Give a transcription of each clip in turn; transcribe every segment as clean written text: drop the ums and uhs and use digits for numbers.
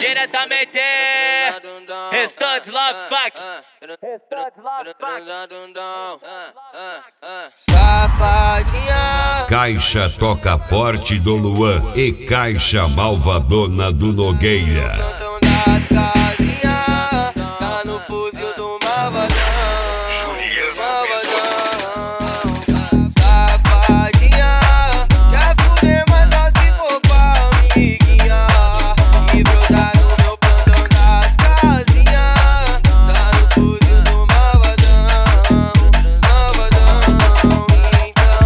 Diretamente Restante Love Fuck. Safadinha. Caixa Toca Forte do Luan e Caixa Malvadona do Nogueira. Plantão das casinhas, tá no fuzil do malvadão. Safadinha, quer fuder, mas só se for com a amiguinha. E brotar no meu plantão das casinhas, tá no fuzil do malvadão. Então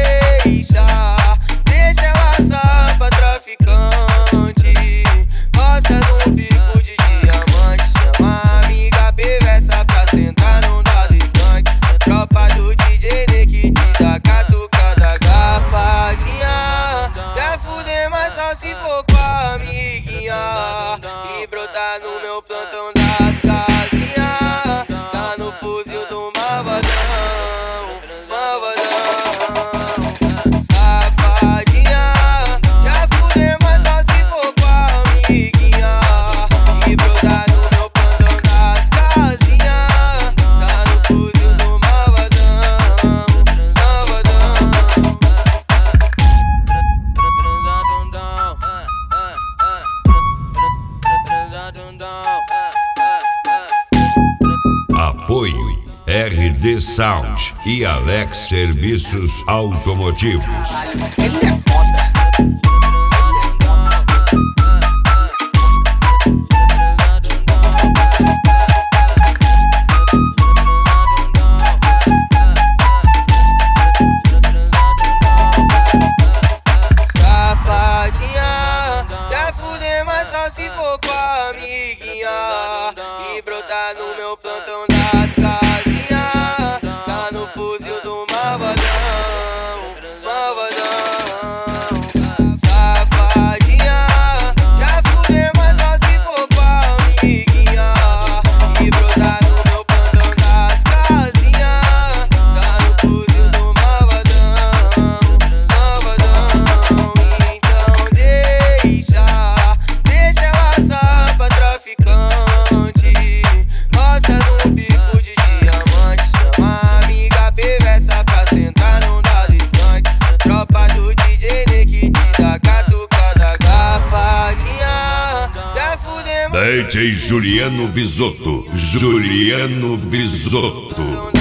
deixa ela só pra traficante. Gosta de um bico de diamante, chama a amiga perversa pra sentar num dado skunk. Tropa do DJ Nick te dá catucada. Safadinha, quer fuder, mas só se for com a amiguinha. E brotar no meu plantão das casinhas, tá no fuzil do malvadão. Safadinha, quer fuder, mas só se for com a amiguinha. E brotar no meu plantão das casinhas, tá no fuzil do malvadão. Apoio RD Sound e Alex Serviços Automotivos. Ele é foda. Safadinha, quer fuder, mas só se for com a amiguinha. E brotar no meu plantão das casinhas, tá no fuzil do malvadão. Safadinha, quer fuder, mas só se for com a amiguinha. E brotar no meu plantão das casinhas, tá no fuzil do malvadão. Então deixa ela só pra traficante. Gosta de um bico de diamante, chama a amiga perversa pra sentar num dado skunk. Tropa do DJ Nick te dá catucada. Safadinha, quer fuder, DJ Juliano Visotto.